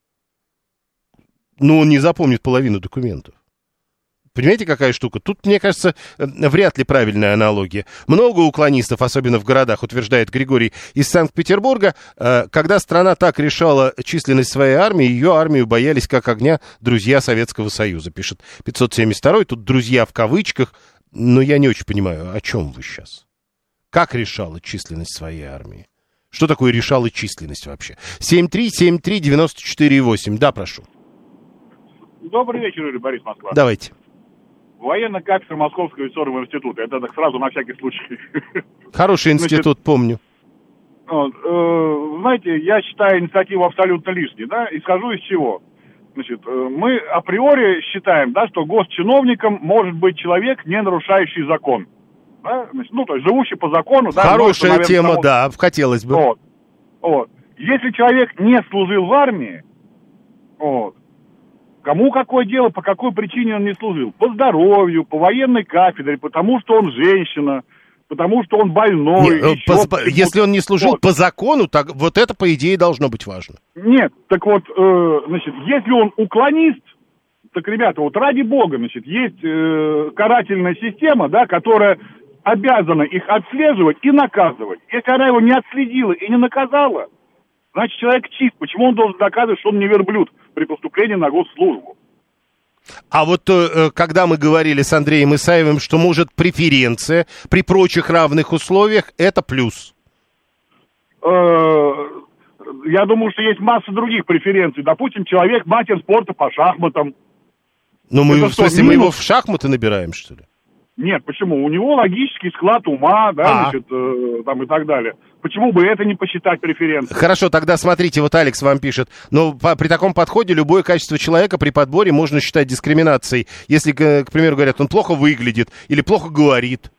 ну, он не запомнит половину документов. Понимаете, какая штука? Тут, мне кажется, вряд ли правильная аналогия. Много уклонистов, особенно в городах, утверждает Григорий из Санкт-Петербурга, когда страна так решала численность своей армии, ее армию боялись как огня друзья Советского Союза, пишет пятьсот семьдесят второй. Тут друзья в кавычках, но я не очень понимаю, о чем вы сейчас? Как решала численность своей армии? Что такое решала численность вообще? семь три семь три девять четыре восемь. Да, прошу. Добрый вечер, Юрий, Борис, Москва. Давайте. военная кафедра Московского авиационного института. Это так сразу на всякий случай. Хороший институт, Значит, помню. Вот, э, знаете, я считаю инициативу абсолютно лишней, да, исхожу из чего? Значит, э, мы априори считаем, да, что госчиновником может быть человек, не нарушающий закон. Да? Значит, ну, то есть живущий по закону. Да, Хорошая может, наверное, тема, тому... да, хотелось бы. Вот, вот. Если человек не служил в армии, вот, кому какое дело, по какой причине он не служил? По здоровью, по военной кафедре, потому что он женщина, потому что он больной. Нет, по, по, если он не служил вот. по закону, так вот это, по идее, должно быть важно. Нет, так вот, э, значит, если он уклонист, так, ребята, вот ради бога, значит, есть э, карательная система, да, которая обязана их отслеживать и наказывать. Если она его не отследила и не наказала, значит, человек чист. Почему он должен доказывать, что он не верблюд при поступлении на госслужбу? А вот э, когда мы говорили с Андреем Исаевым, что может преференция при прочих равных условиях, это плюс. Э, я думаю, что есть масса других преференций. Допустим, человек мастер спорта по шахматам. Ну, мы, в смысле, мы его в шахматы набираем, что ли? Нет, почему? У него логический склад ума, да, а. значит, э, там и так далее. Почему бы это не посчитать преференцией? Хорошо, тогда смотрите, вот Алекс вам пишет. Но по, при таком подходе любое качество человека при подборе можно считать дискриминацией. Если, к, к примеру, говорят, он плохо выглядит или плохо говорит.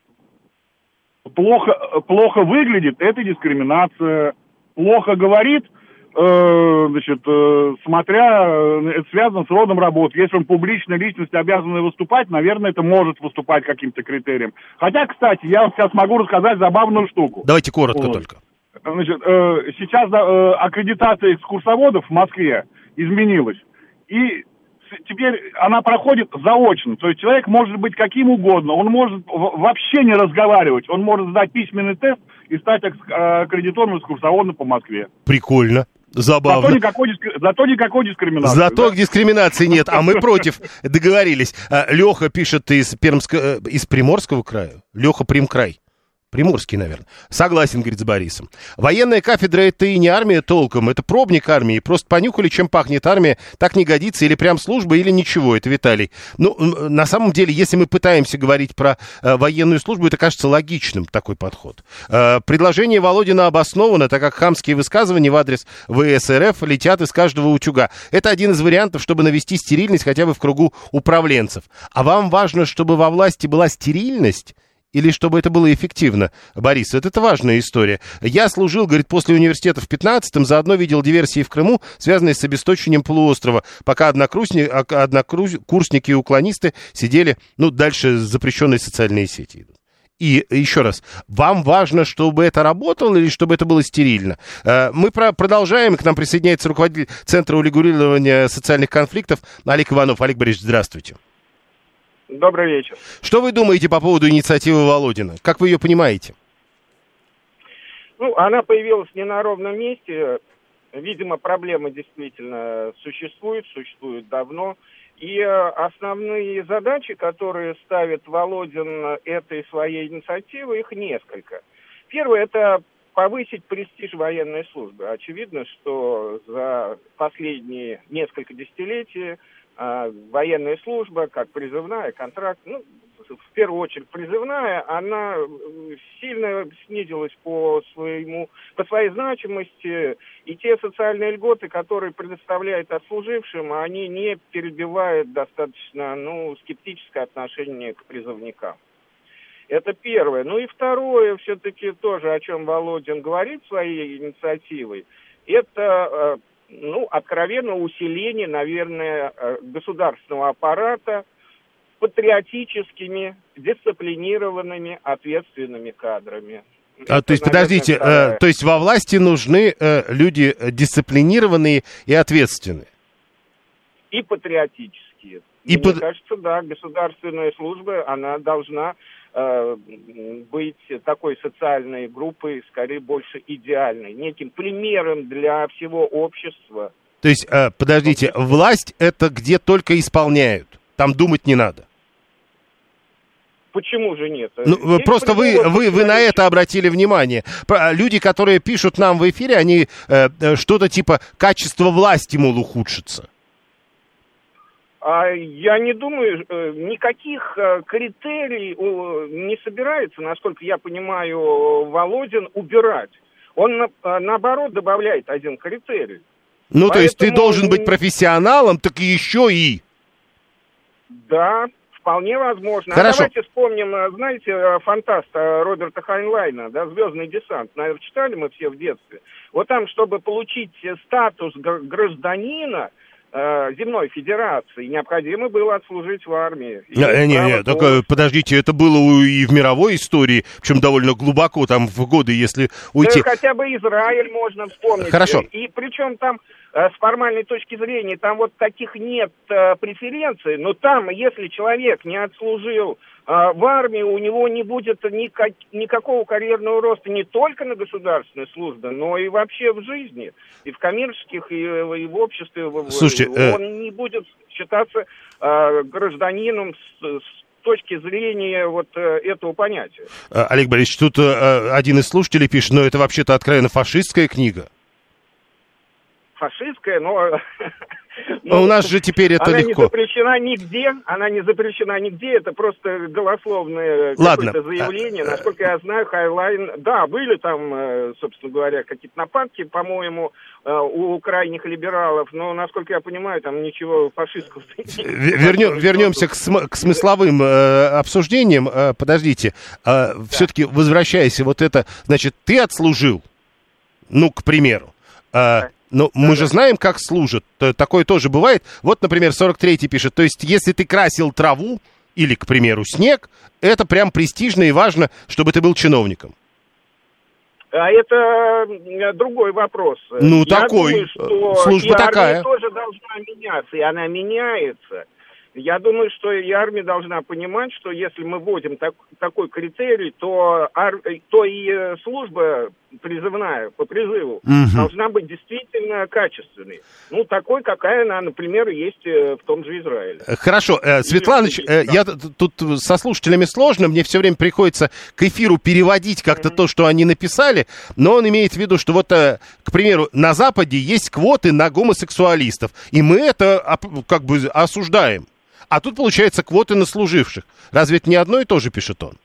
Плохо, плохо выглядит, это дискриминация. Плохо говорит, э, значит, э, смотря, это связано с родом работы. Если он публичная личность, обязанная выступать, наверное, это может выступать каким-то критерием. Хотя, кстати, я вам сейчас могу рассказать забавную штуку. Давайте коротко вот. только. Значит, э, сейчас э, аккредитация экскурсоводов в Москве изменилась. И теперь она проходит заочно. То есть человек может быть каким угодно. Он может вообще не разговаривать. Он может сдать письменный тест и стать аккредитованным экскурсоводом по Москве. Прикольно. Забавно. Зато никакой, зато никакой дискриминации. Зато да? дискриминации нет, а мы против. Договорились. Леха пишет из, Пермского, из Приморского края. Леха Примкрай. Приморский, наверное. Согласен, говорит, с Борисом. Военная кафедра — это и не армия толком, это пробник армии. Просто понюхали, чем пахнет армия, так не годится. Или прям служба, или ничего. Это Виталий. Ну, на самом деле, если мы пытаемся говорить про э, военную службу, это кажется логичным, такой подход. Э, предложение Володина обосновано, так как хамские высказывания в адрес ВСРФ летят из каждого утюга. Это один из вариантов, чтобы навести стерильность хотя бы в кругу управленцев. А вам важно, чтобы во власти была стерильность? Или чтобы это было эффективно? Борис, это, это важная история. Я служил, говорит, после университета в пятнадцатом, заодно видел диверсии в Крыму, связанные с обесточением полуострова, пока однокурсники, однокурсники и уклонисты сидели, ну, дальше запрещенные социальные сети идут. И еще раз, вам важно, чтобы это работало или чтобы это было стерильно? Мы продолжаем, к нам присоединяется руководитель Центра урегулирования социальных конфликтов Олег Иванов. Олег Борисович, здравствуйте. Добрый вечер. Что вы думаете по поводу инициативы Володина? Как вы ее понимаете? Ну, она появилась не на ровном месте. Видимо, проблема действительно существует, существует давно. И основные задачи, которые ставит Володин этой своей инициативы, их несколько. Первое – это повысить престиж военной службы. Очевидно, что за последние несколько десятилетий военная служба, как призывная, контракт, ну, в первую очередь призывная, она сильно снизилась по своему, по своей значимости, и те социальные льготы, которые предоставляют отслужившим, они не перебивают достаточно, ну, скептическое отношение к призывникам. Это первое. Ну и второе, все-таки тоже, о чем Володин говорит своей инициативой, это ну, откровенно усиление, наверное, государственного аппарата патриотическими, дисциплинированными, ответственными кадрами. А, Это, то есть, наверное, подождите, вторая... э, то есть во власти нужны э, люди дисциплинированные и ответственные? И патриотические. И Мне под... кажется, да, государственная служба, она должна э, быть такой социальной группой, скорее больше идеальной, неким примером для всего общества. То есть, э, подождите, власть это где только исполняют, там думать не надо? Почему же нет? Ну, просто вы, вы, вы на это обратили внимание. Люди, которые пишут нам в эфире, они э, что-то типа качество власти, мол, ухудшится. Я не думаю, никаких критерий не собирается, насколько я понимаю, Володин убирать. Он, наоборот, добавляет один критерий. Ну, Поэтому... то есть ты должен быть не... профессионалом, так и еще и... Да, вполне возможно. Хорошо. А давайте вспомним, знаете, фантаста Роберта Хайнлайна, да, «Звездный десант». Наверное, читали мы все в детстве. Вот там, чтобы получить статус гражданина Земной Федерации, необходимо было отслужить в армии. Не, не, не, только подождите, это было и в мировой истории, причем довольно глубоко, там в годы, если уйти. Да, хотя бы Израиль можно вспомнить. Хорошо. И причем там с формальной точки зрения, там вот таких нет э, преференций, но там, если человек не отслужил э, в армии, у него не будет никак, никакого карьерного роста не только на государственной службе, но и вообще в жизни, и в коммерческих, и, и в обществе. Слушайте, он э... не будет считаться э, гражданином с, с точки зрения вот э, этого понятия. Олег Борисович, тут э, один из слушателей пишет, но это вообще-то откровенно фашистская книга. Фашистская, но... но у нас же теперь это она легко. Она не запрещена нигде, она не запрещена нигде, это просто голословное какое-то заявление. Насколько я знаю, Хайнлайн, да, были там, собственно говоря, какие-то нападки, по-моему, у крайних либералов, но, насколько я понимаю, там ничего фашистского нет. Вернем, вернемся к, см- к смысловым э, обсуждениям. Э, подождите, э, да. Все-таки возвращаясь, вот это, значит, ты отслужил, ну, к примеру, э, да. Но да, мы да. же знаем, как служат. Такое тоже бывает. Вот, например, сорок третий пишет. То есть, если ты красил траву или, к примеру, снег, это прям престижно и важно, чтобы ты был чиновником. А это другой вопрос. Ну, Я такой. Думаю, что служба и такая. армия тоже должна меняться, и она меняется. Я думаю, что и армия должна понимать, что если мы вводим так, такой критерий, то, ар, то и служба призывная по призыву угу. должна быть действительно качественной. Ну, такой, какая она, например, есть в том же Израиле. Хорошо. Э, Светланыч, э, я тут со слушателями сложно, мне все время приходится к эфиру переводить как-то mm-hmm. то, что они написали, но он имеет в виду, что вот, э, к примеру, на Западе есть квоты на гомосексуалистов, и мы это как бы осуждаем. А тут, получается, квоты на служивших. Разве это не одно и то же, пишет он?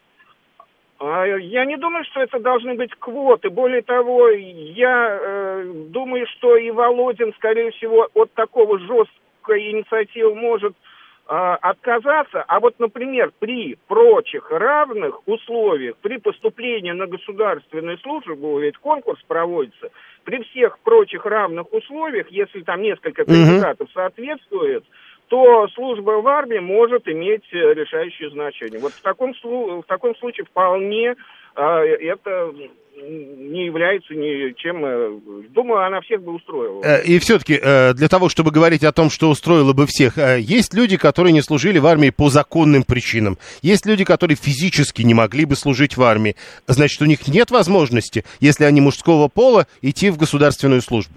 Я не думаю, что это должны быть квоты. Более того, я э, думаю, что и Володин, скорее всего, от такого жесткой инициативы может э, отказаться. А вот, например, при прочих равных условиях, при поступлении на государственную службу, ведь конкурс проводится, при всех прочих равных условиях, если там несколько кандидатов mm-hmm. соответствует, то служба в армии может иметь решающее значение. Вот в таком, в таком случае вполне э, это не является ничем. Э, думаю, она всех бы устроила. И все-таки э, для того, чтобы говорить о том, что устроило бы всех, э, есть люди, которые не служили в армии по законным причинам. Есть люди, которые физически не могли бы служить в армии. Значит, у них нет возможности, если они мужского пола, идти в государственную службу.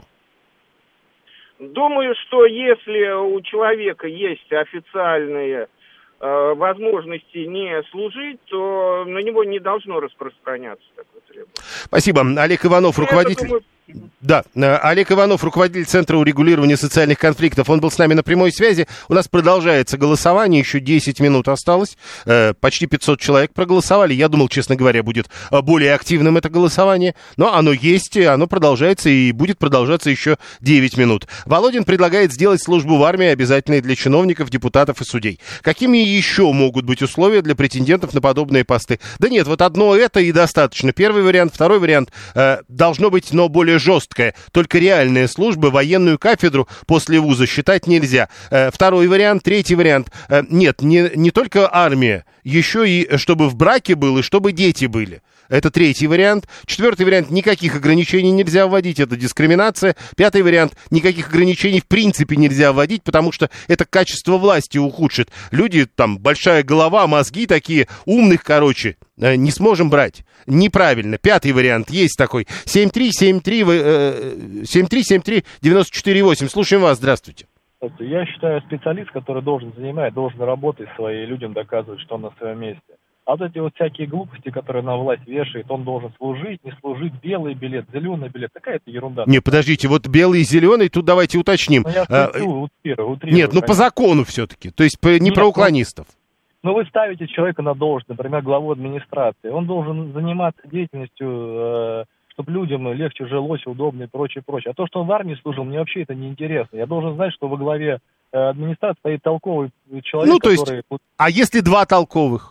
Думаю, что если у человека есть официальные э, возможности не служить, то на него не должно распространяться такое требование. Спасибо. Олег Иванов, руководитель... Думаю... Да, Олег Иванов, руководитель Центра урегулирования социальных конфликтов. Он был с нами на прямой связи. У нас продолжается голосование, еще десять минут осталось. Почти пятьсот человек проголосовали. Я думал, честно говоря, будет более активным это голосование. Но оно есть, оно продолжается и будет продолжаться еще девять минут. Володин предлагает сделать службу в армии обязательной для чиновников, депутатов и судей. Какими еще могут быть условия для претендентов на подобные посты? Да нет, вот одно это и достаточно. Первый вариант. Второй вариант. Должно быть, но более жесткая. Только реальная служба, военную кафедру после вуза считать нельзя. Второй вариант. Третий вариант. Нет, не, не только армия. Еще и чтобы в браке был, и чтобы дети были. Это третий вариант. Четвертый вариант. Никаких ограничений нельзя вводить. Это дискриминация. Пятый вариант. Никаких ограничений в принципе нельзя вводить, потому что это качество власти ухудшит. Люди, там, большая голова, мозги такие, умных, короче, не сможем брать. Неправильно. Пятый вариант есть такой. семь три семь три девяносто четыре восемь. Слушаем вас. Здравствуйте. Я считаю, специалист, который должен занимать, должен работать своим людям, доказывать, что он на своем месте. А вот эти вот всякие глупости, которые на власть вешает, он должен служить, не служить, белый билет, зеленый билет, какая-то ерунда. Не, подождите, вот белый и зеленый, тут давайте уточним. Ну, я а, утрирую, утрирую, утрирую, нет, ну конечно. по закону все-таки, то есть не Нет, про уклонистов. Ну, вы ставите человека на должность, например, главу администрации. Он должен заниматься деятельностью, э, чтобы людям легче жилось, удобно и прочее, прочее. А то, что он в армии служил, мне вообще это не интересно. Я должен знать, что во главе э, администрации стоит толковый человек, ну, то есть, который... А если два толковых?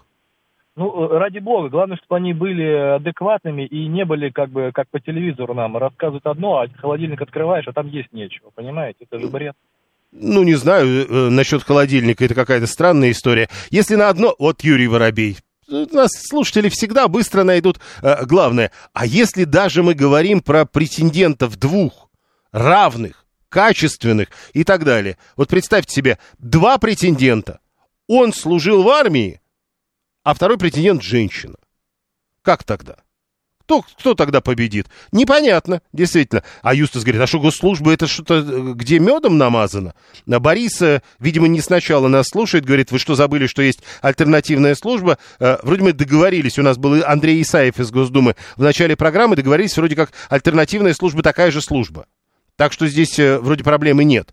Ну, ради бога, главное, чтобы они были адекватными и не были, как бы, как по телевизору нам рассказывают одно, а холодильник открываешь, а там есть нечего, понимаете? Это же бред. Ну, не знаю, э, насчет холодильника, это какая-то странная история. Если на одно... Вот Юрий Воробей. У нас слушатели всегда быстро найдут э, главное. А если даже мы говорим про претендентов двух, равных, качественных и так далее. Вот представьте себе, два претендента. Он служил в армии, а второй претендент женщина. Как тогда? Кто, кто тогда победит? Непонятно, действительно. А Юстас говорит, а что, госслужба это что-то, где медом намазано? А Борис, видимо, не сначала нас слушает, говорит, вы что, забыли, что есть альтернативная служба? Вроде мы договорились, у нас был Андрей Исаев из Госдумы в начале программы, договорились, вроде как альтернативная служба такая же служба. Так что здесь э, вроде проблемы нет.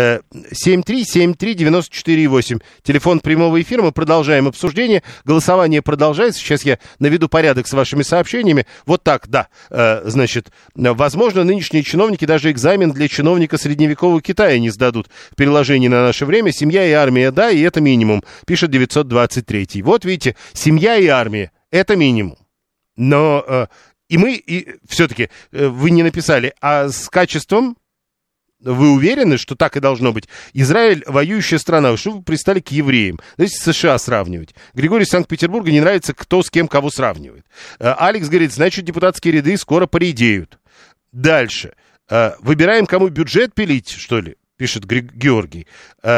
семь три семь три девять четыре восемь. Телефон прямого эфира. Мы продолжаем обсуждение. Голосование продолжается. Сейчас я наведу порядок с вашими сообщениями. Вот так, да. Э, значит, возможно, нынешние чиновники даже экзамен для чиновника средневекового Китая не сдадут в переложении на наше время. Семья и армия, да, и это минимум, пишет девятьсот двадцать три. Вот видите, семья и армия – это минимум. Но... Э, И мы, и все-таки, вы не написали, а с качеством вы уверены, что так и должно быть? Израиль – воюющая страна, что вы пристали к евреям? Давайте с США сравнивать. Григорий из Санкт-Петербурга, не нравится, кто с кем кого сравнивает. Алекс говорит, значит, депутатские ряды скоро поредеют. Дальше. Выбираем, кому бюджет пилить, что ли, пишет Георгий.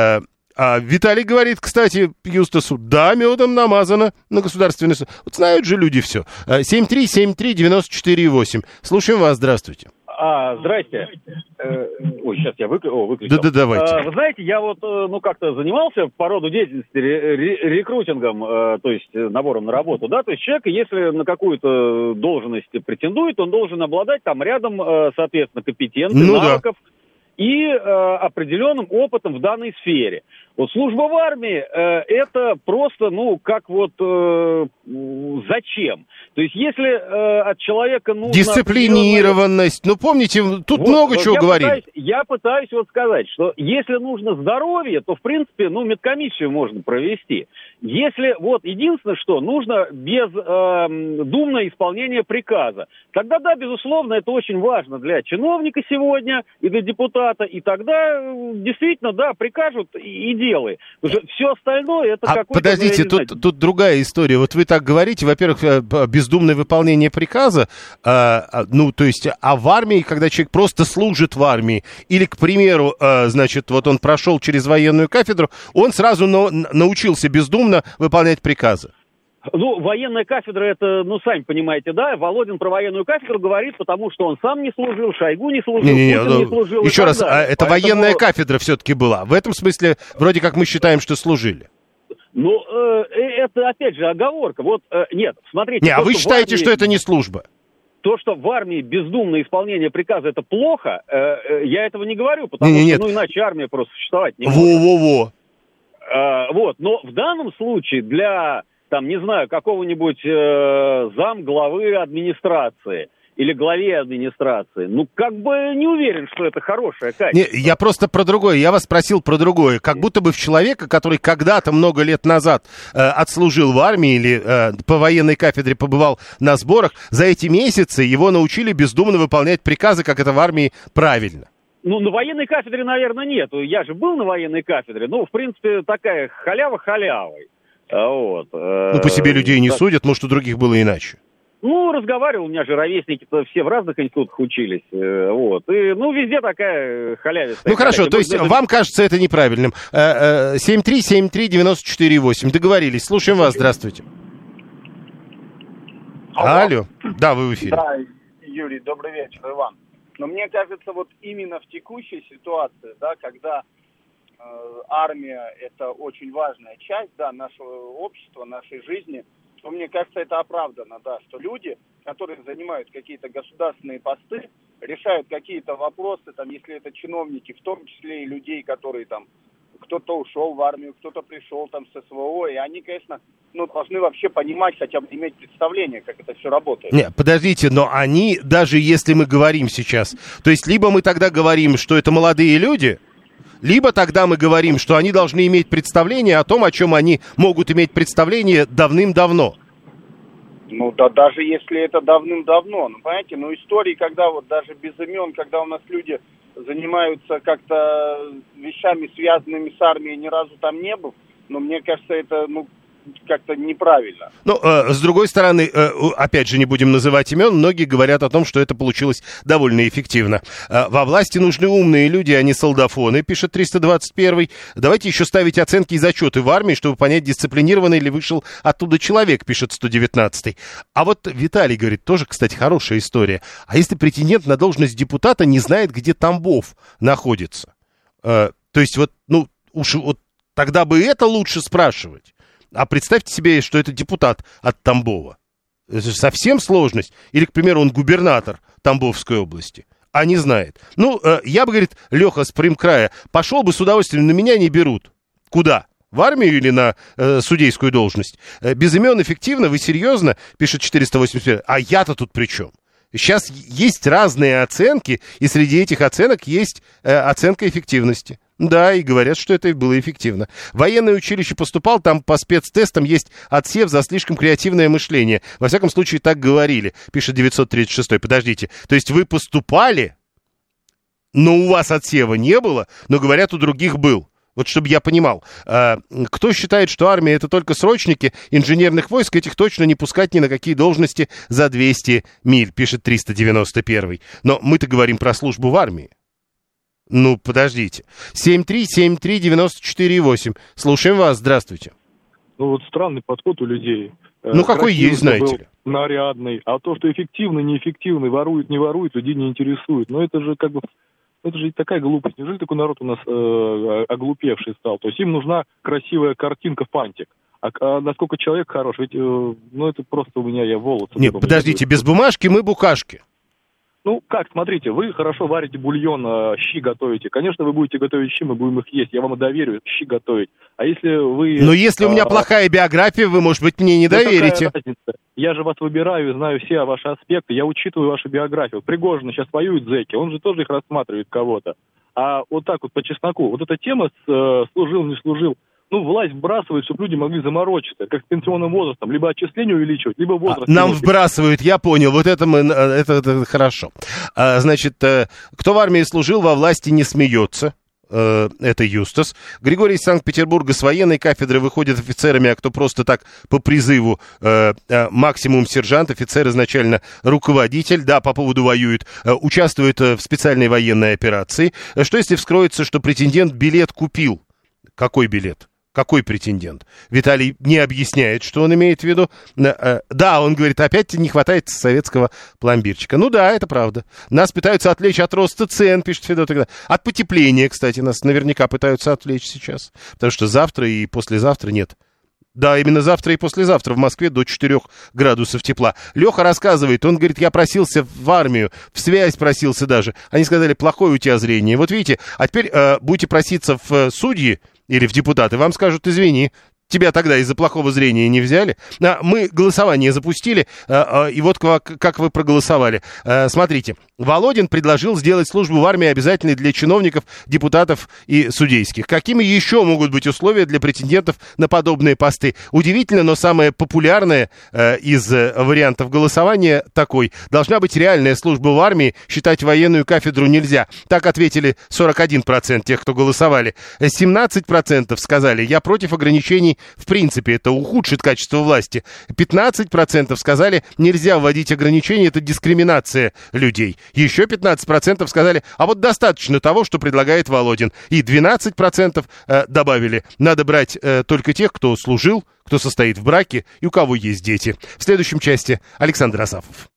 А Виталий говорит, кстати, Юстасу, да, медом намазано на государственный суд. Вот знают же люди все. семь три семь три девять четыре восемь. Слушаем вас, здравствуйте. А, здрасте. Э, ой, сейчас я выклю... О, выключил. Да-да, давайте. А, вы знаете, я вот, ну, как-то занимался по роду деятельности рекрутингом, э, то есть набором на работу, да, то есть человек, если на какую-то должность претендует, он должен обладать там рядом, э, соответственно, компетенций, ну, навыков да. и э, определенным опытом в данной сфере. Вот служба в армии э, это просто, ну, как вот э, зачем? То есть, если э, от человека нужно... Дисциплинированность. Ну, помните, тут вот, много чего я говорили. Пытаюсь, я пытаюсь вот сказать, что если нужно здоровье, то, в принципе, ну, медкомиссию можно провести. Если, вот, единственное, что нужно без э, думное исполнение приказа. Тогда, да, безусловно, это очень важно для чиновника сегодня и для депутата. И тогда, действительно, да, прикажут и, и делай. Потому что все остальное, это а какой-то... Подождите, ну, тут, тут другая история. Вот вы так говорите, во-первых, бездумное выполнение приказа, э, ну, то есть, а в армии, когда человек просто служит в армии, или, к примеру, э, значит, вот он прошел через военную кафедру, он сразу на, научился бездумно выполнять приказы. Ну, военная кафедра, это, ну, сами понимаете, да, Володин про военную кафедру говорит, потому что он сам не служил, Шойгу не служил, не, не, Путин ну, не служил. Еще раз, далее. это Поэтому... военная кафедра все-таки была. В этом смысле, вроде как мы считаем, что служили. Ну, э, это, опять же, оговорка. Вот, э, нет, смотрите. Не, то, а вы что считаете, армии... что это не служба? То, что в армии бездумное исполнение приказа, это плохо, э, э, я этого не говорю, потому не, не, что, нет. ну, иначе армия просто существовать не может. Во-во-во. Э, вот, но в данном случае для, там, не знаю, какого-нибудь э, зам главы администрации или главе администрации, ну, как бы не уверен, что это хорошее качество. Не, я просто про другое, я вас спросил про другое. Как будто бы в человека, который когда-то много лет назад э, отслужил в армии или э, по военной кафедре побывал на сборах, за эти месяцы его научили бездумно выполнять приказы, как это в армии правильно. Ну, на военной кафедре, наверное, нет. Я же был на военной кафедре, ну, в принципе, такая халява халявой. Вот. Ну, по себе людей не судят, может, у других было иначе. Ну, разговаривал, у меня же ровесники-то все в разных институтах учились, вот, и, ну, везде такая халявистая. Ну, хорошо, халява. то есть Может, вам кажется это неправильным. семь три семь три девять четыре восемь, договорились, слушаем вас, здравствуйте. Алло. Алло, да, вы в эфире. Да, Юрий, добрый вечер, Иван. Но мне кажется, вот именно в текущей ситуации, да, когда э, армия – это очень важная часть, да, нашего общества, нашей жизни, то мне кажется, это оправдано, да, что люди, которые занимают какие-то государственные посты, решают какие-то вопросы, там, если это чиновники, в том числе и людей, которые там, кто-то ушел в армию, кто-то пришел там с СВО, и они, конечно, ну, должны вообще понимать, хотя бы иметь представление, как это все работает. Нет, подождите, но они, даже если мы говорим сейчас, то есть либо мы тогда говорим, что это молодые люди, либо тогда мы говорим, что они должны иметь представление о том, о чем они могут иметь представление давным-давно. Ну, да, даже если это давным-давно, ну, понимаете, ну, истории, когда вот даже без имен, когда у нас люди занимаются как-то вещами, связанными с армией, ни разу там не был, но мне кажется, это, ну, как-то неправильно. Ну, э, с другой стороны, э, опять же, не будем называть имен, многие говорят о том, что это получилось довольно эффективно. Э, во власти нужны умные люди, а не солдафоны, пишет триста двадцать первый. Давайте еще ставить оценки и зачеты в армии, чтобы понять, дисциплинированный ли вышел оттуда человек, пишет сто девятнадцатый. А вот Виталий говорит, тоже, кстати, хорошая история. А если претендент на должность депутата не знает, где Тамбов находится? Э, то есть вот, ну, уж вот тогда бы это лучше спрашивать. А представьте себе, что это депутат от Тамбова. Это же совсем сложность. Или, к примеру, он губернатор Тамбовской области, а не знает. Ну, э, я бы, говорит, Леха с Примкрая, пошел бы с удовольствием, но меня не берут. Куда? В армию или на э, судейскую должность? Э, без имен эффективно? Вы серьезно? Пишет четыреста восемьдесят пять. А я-то тут при чем? Сейчас есть разные оценки, и среди этих оценок есть э, оценка эффективности. Да, и говорят, что это было эффективно. В военное училище поступал, там по спецтестам есть отсев за слишком креативное мышление. Во всяком случае, так говорили, пишет девятьсот тридцать шестой. Подождите, то есть вы поступали, но у вас отсева не было, но, говорят, у других был. Вот чтобы я понимал, э, кто считает, что армия это только срочники инженерных войск, этих точно не пускать ни на какие должности за двести миль, пишет триста девяносто первый. Но мы-то говорим про службу в армии. Ну, подождите. семь три семь три девяносто четыре восемь. Слушаем вас, здравствуйте. Ну, вот странный подход у людей. Ну, какой Красивый, есть, знаете ли. Нарядный. А то, что эффективный, неэффективный, ворует, не ворует, людей не интересует. Но это же как бы... Это же такая глупость. Неужели такой народ у нас э, оглупевший стал? То есть им нужна красивая картинка фантик. А, а насколько человек хорош? Ведь, э, ну, это просто у меня я волосы. Нет, подождите, без бумажки мы букашки. Ну, как, смотрите, вы хорошо варите бульон, э, щи готовите. Конечно, вы будете готовить щи, мы будем их есть. Я вам доверю щи готовить. А если вы... Но если у меня а, плохая биография, вы, может быть, мне не ну, доверите. Я же вас выбираю, знаю все ваши аспекты, я учитываю вашу биографию. Пригожин сейчас воюет зэки, он же тоже их рассматривает кого-то. А вот так вот по чесноку, вот эта тема с э, служил, не служил, ну, власть вбрасывает, чтобы люди могли заморочиться, как с пенсионным возрастом, либо отчисление увеличивать, либо возраст. Нам вбрасывают, я понял, вот это мы, это, это хорошо. А, значит, кто в армии служил, во власти не смеется. Это Юстас. Григорий из Санкт-Петербурга с военной кафедры выходит офицерами, а кто просто так по призыву э, э, максимум сержант, офицер изначально руководитель, да, по поводу воюет, э, участвует в специальной военной операции. Что если вскроется, что претендент билет купил? Какой билет? Какой претендент? Виталий не объясняет, что он имеет в виду. Да, он говорит, опять не хватает советского пломбирчика. Ну да, это правда. Нас пытаются отвлечь от роста цен, пишет Федот. От потепления, кстати, нас наверняка пытаются отвлечь сейчас. Потому что завтра и послезавтра нет. Да, именно завтра и послезавтра в Москве до четырех градусов тепла. Леха рассказывает, он говорит, я просился в армию, в связь просился даже. Они сказали, плохое у тебя зрение. Вот видите, а теперь э, будете проситься в судьи или в депутаты, вам скажут, извини, тебя тогда из-за плохого зрения не взяли. Мы голосование запустили, и вот как вы проголосовали. Смотрите, Володин предложил сделать службу в армии обязательной для чиновников, депутатов и судейских. Какими еще могут быть условия для претендентов на подобные посты? Удивительно, но самое популярное из вариантов голосования такой. Должна быть реальная служба в армии, считать военную кафедру нельзя. Так ответили сорок один процент тех, кто голосовали. семнадцать процентов сказали, я против ограничений в принципе, это ухудшит качество власти. пятнадцать процентов сказали, нельзя вводить ограничения, это дискриминация людей. Еще пятнадцать процентов сказали, а вот достаточно того, что предлагает Володин. И двенадцать процентов э, добавили, надо брать э, только тех, кто служил, кто состоит в браке и у кого есть дети. В следующем части Александр Асафов.